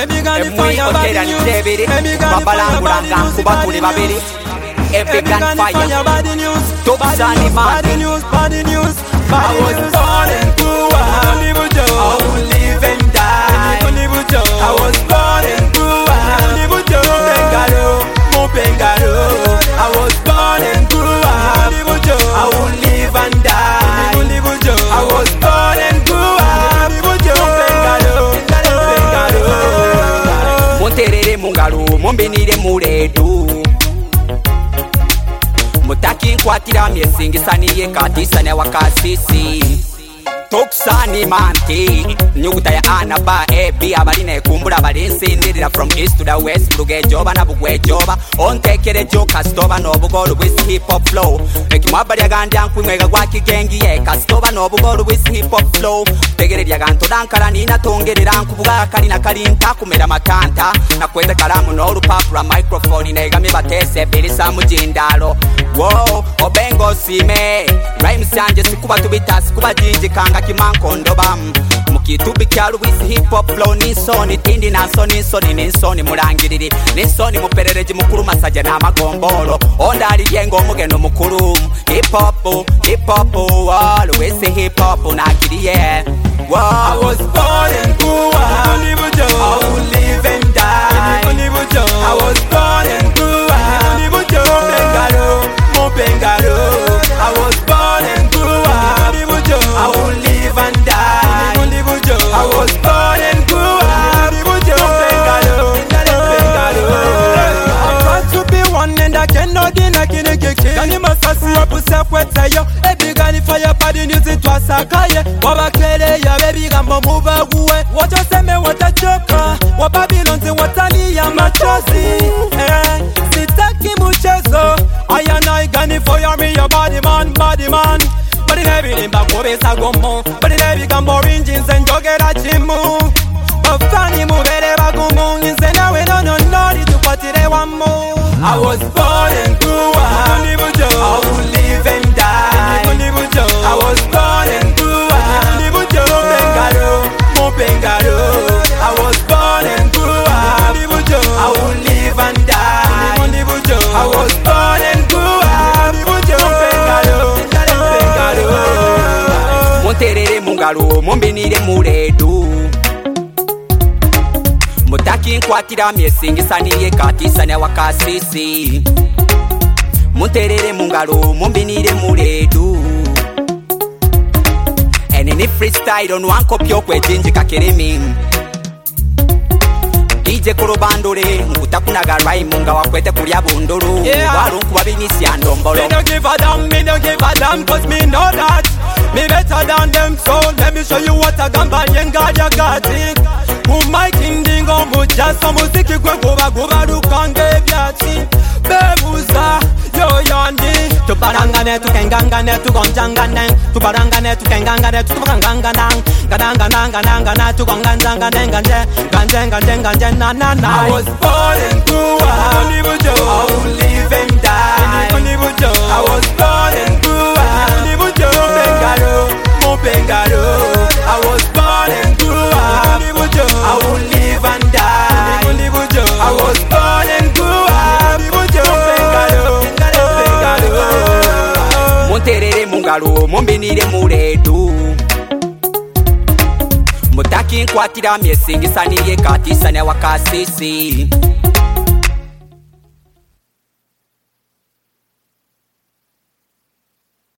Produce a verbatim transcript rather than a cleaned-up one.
Emwiko tera ni debiri Babalangula ngankuba tuli babiri Epic and fire Tuksani man I was born and grew up I will live and die I was born and grew up Bengalo, mo Bengalo I was born and grew up I will live and die I was born and grew up Bengalo, Bengalo Monterere mungalo, mombinire muredu Mutaki nkwatira myesingisaniye katisane wakasisi Tuksani manti Nyuguta ya anaba ebi Abaline kumbura balinsindirira From east to the west Lugejoba na bugwejoba Ontekere joka stoba no bugolu with hip hop flow Eki mwabari agandi ankwimwega gwaki gengi ye Kastoba no bugolu with hip hop flow Tegere diaganto dankara nina tongerera Nkubuga kalina kalinta kumera makanta Na kweze kalamu no rupapura microphone Negami batese bilisa mujindalo Wow, obengo sime Rhymes yanje sikuba tubita sikuba jinji kanga kimankondo bam Mukitubi kyalu with hip hop flow Ninsoni tindi nansoni nsoni ninsoni mulangiriri Ninsoni muperereji mukuru masaja na magombolo Ondali yengo mugeno mukuru Hip hop, hip hop, always say hip hop nakiriye Wow. I was born and grew up I will live and die I was born and grew up Bengalo, mo Bengalo I was born and grew up I will live and die I was born and grew up Bengalo, Bengalo I try to be one and I cannot deny kinekeke Gani masasi wapuse kwete yo Ebi gani fire padi nyuzi twasakaye Wabakele ya baby gambo muba guwe Wajo seme watachoka Wababilonzi watali ya machozi eh, Sitaki mchezo I and I gani fire me your body man, body man Badi nebi limba kube sagomo Badi nebi gambo rinjins and jogera chimu Bafani mubere bagumu Nse nawe no no no Di tupatire wamo I was born and grew up I will live and die I was born and grew up Bengalo, mo Bengalo I was born and grew up I will live and die I was born and grew up Bengalo, Bengalo Monterere mungalo, mombinire muredu Mutaki nkwatira myesingisaniye katisane wakasisi Monterere mungalo, mombinire muredu Eni ni freestyle on one kopyo kwe jinji kakeremi D J kurubandure nkutakunaga rhyme nga wakwete kulya bunduru Walunku wabinisi ya ndombolo Me don't give a damn, me don't give a damn Cause me know that Me better than them so let me show you what a gamba yenga ya got it Umaiking dingo mujaso muziki kwe kuba kuba rukange vyati Bebuza yo yandi Tubarangane tukengangane tugonjangane Tubarangane tukengangane tubarangangane Gadangananganangana tugonganjangane Ganje, ganje, ganje, ganje na na na I was born and grew up I will live and die I was born and grew up Bengalo, mo Bengalo I was born and grew up I will live and die I was born and grew up Bengalo, Bengalo Monterere mungalo, mombinire muredu Mutaki nkwatira myesingisaniye katisane wakasisi